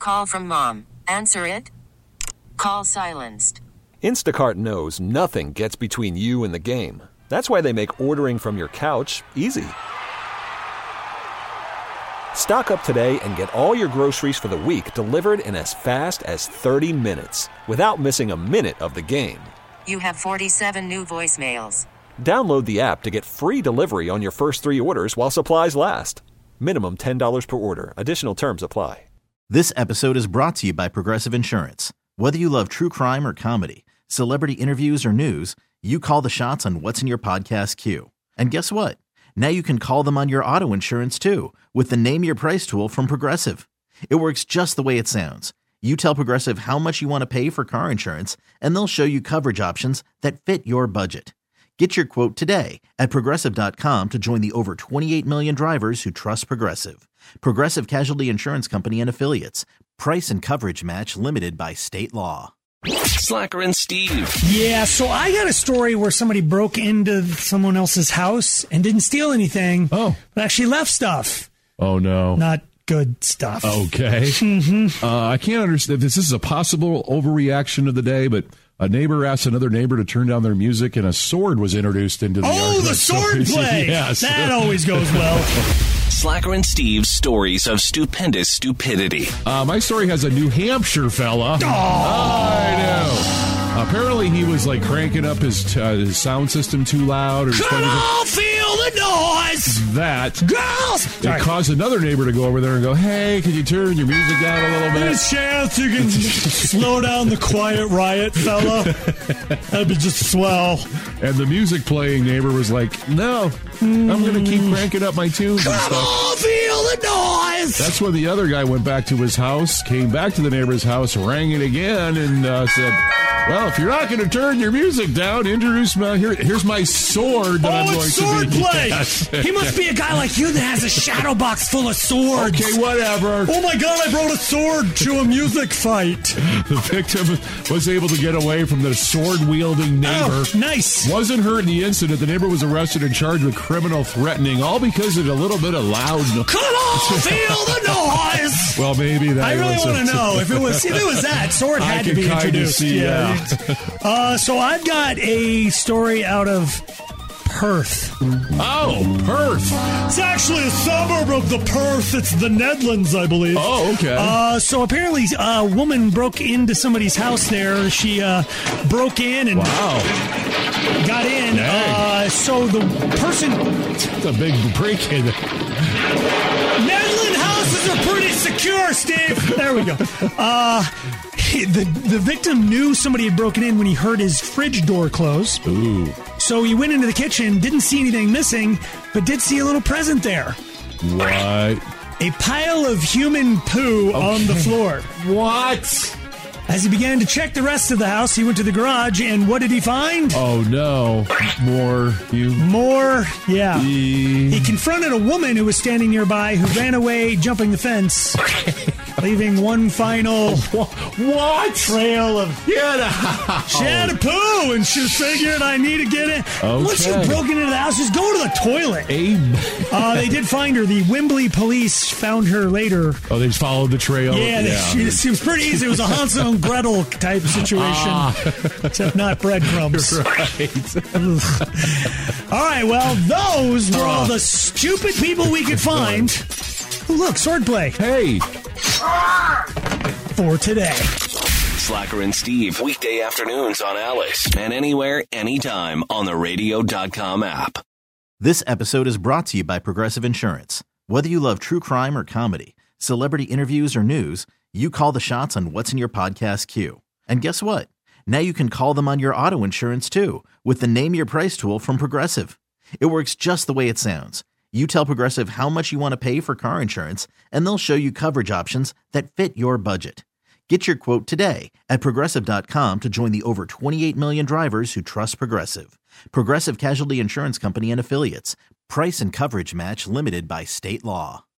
call from mom. Answer it. Call silenced. Instacart knows nothing gets between you and the game. That's why they make ordering from your couch easy. Stock up today and get all your groceries for the week delivered in as fast as 30 minutes without missing a minute of the game. You have 47 new voicemails. Download the app to get free delivery on your first 3 orders while supplies last. Minimum $10 per order. Additional terms apply. This episode is brought to you by Progressive Insurance. Whether you love true crime or comedy, celebrity interviews or news, you call the shots on what's in your podcast queue. And guess what? Now you can call them on your auto insurance too with the Name Your Price tool from Progressive. It works just the way it sounds. You tell Progressive how much you want to pay for car insurance, and they'll show you coverage options that fit your budget. Get your quote today at Progressive.com to join the over 28 million drivers who trust Progressive. Progressive Casualty Insurance Company and Affiliates. Price and coverage match limited by state law. Slacker and Steve. Yeah, so I got a story where somebody broke into someone else's house and didn't steal anything, but actually left stuff. Oh, no. Not good stuff. Okay. I can't understand if this is a possible overreaction of the day, but a neighbor asked another neighbor to turn down their music, and a sword was introduced into the argument. The sword play! Yes. That always goes well. Slacker and Steve's stories of stupendous stupidity. My story has a New Hampshire fella. I know. Apparently, he was like cranking up his sound system too loud. Or Come on, feel the noise! That. Girls! It caused another neighbor to go over there and go, hey, could you turn your music down a little bit? There's a chance you can slow down the quiet riot, fella. That'd be just swell. And the music playing neighbor was like, no, I'm going to keep cranking up my tunes and stuff. Come on, feel the noise! That's when the other guy went back to his house, came back to the neighbor's house, rang it again, and said, well, if you're not going to turn your music down, here's my sword that I'm going sword to be. play! Yes. He must be a guy like you that has a shadow box full of swords. Okay, whatever. Oh my God, I brought a sword to a music fight. The victim was able to get away from the sword-wielding neighbor. Oh, nice. Wasn't hurt in the incident. The neighbor was arrested and charged with criminal threatening, all because of a little bit of loud noise. Come on, feel the noise! Well, maybe that I really want to know if it was that sword had to be introduced. See, yeah. So I've got a story out of Perth. Oh, Perth. It's actually a suburb of the Perth. It's the Netherlands, I believe. Oh, okay. So apparently a woman broke into somebody's house there. She broke in and got in. So the person... It's a big break-in. Netherlands houses are pretty secure, Steve. There we go. The victim knew somebody had broken in when he heard his fridge door close. Ooh. So he went into the kitchen, didn't see anything missing, but did see a little present there. What? A pile of human poo on the floor. What? As he began to check the rest of the house, he went to the garage, and what did he find? Oh, no. More, yeah. He confronted a woman who was standing nearby who ran away, jumping the fence, leaving one final trail of... She had a poo, and she figured, I need to get it. Okay. Once you've broken into the house, just go to the toilet. They did find her. The Wembley police found her later. Oh, they followed the trail? Yeah. It was pretty easy. It was a Hansel and Gretel type situation, except not breadcrumbs. Right. All right, well, those were all the stupid people we could find. Oh, look, swordplay. Hey. For today. Slacker and Steve, weekday afternoons on Alice, and anywhere, anytime on the radio.com app. This episode is brought to you by Progressive Insurance. Whether you love true crime or comedy, celebrity interviews or news, you call the shots on what's in your podcast queue. And guess what? Now you can call them on your auto insurance too with the Name Your Price tool from Progressive. It works just the way it sounds. You tell Progressive how much you want to pay for car insurance, and they'll show you coverage options that fit your budget. Get your quote today at Progressive.com to join the over 28 million drivers who trust Progressive. Progressive Casualty Insurance Company and Affiliates. Price and coverage match limited by state law.